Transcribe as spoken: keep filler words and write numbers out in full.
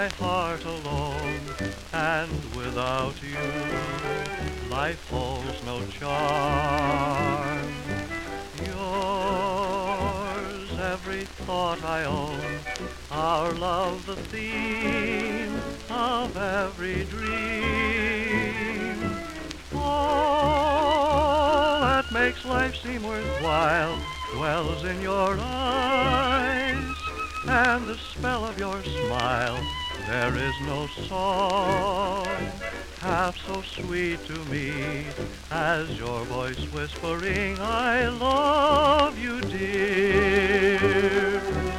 my heart alone, and without you, life holds no charm. Yours, every thought I own, our love the theme of every dream. All that makes life seem worthwhile dwells in your eyes, and the spell of your smile. There is no song half so sweet to me as your voice whispering, I love you, dear.